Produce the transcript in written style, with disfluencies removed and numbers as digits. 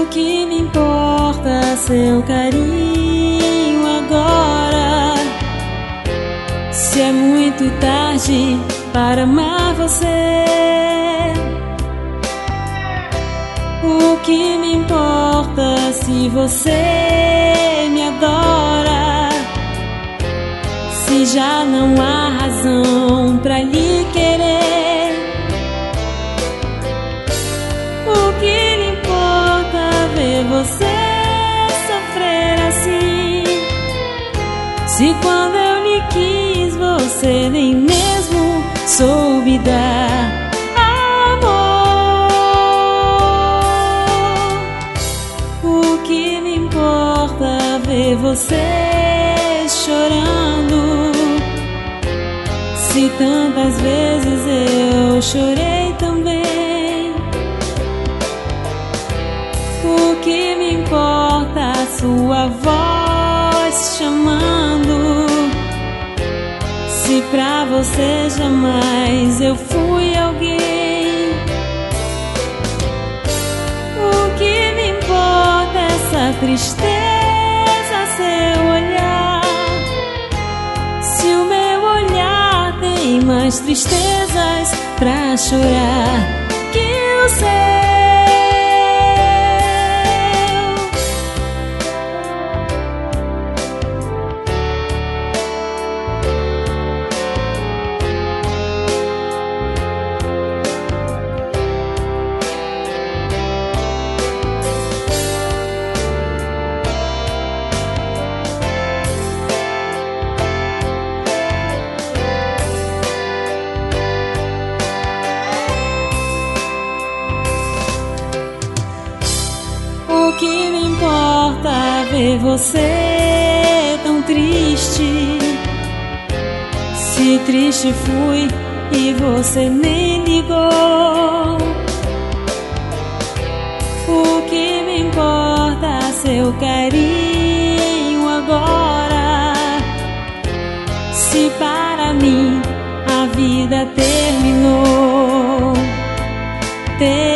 que me importa seu carinho agora? Se é muito tarde para amar você, o que me importa se você me adora? Se já não há razão pra lhe querer, o que lhe importa ver você sofrer assim? Se quando eu lhe quis você nem mesmo soube dar amor, o que me importa ver você chorando? Se tantas vezes eu chorei também, o que me importa a sua voz chamando? Se pra você jamais eu fui alguém, o que me importa essa tristeza, seu olhar? Se o meu olhar tem mais tristezas pra chorar que o seu. O que me importa ver você tão triste? Se triste fui e você nem ligou, o que me importa seu carinho agora? Se para mim a vida terminou.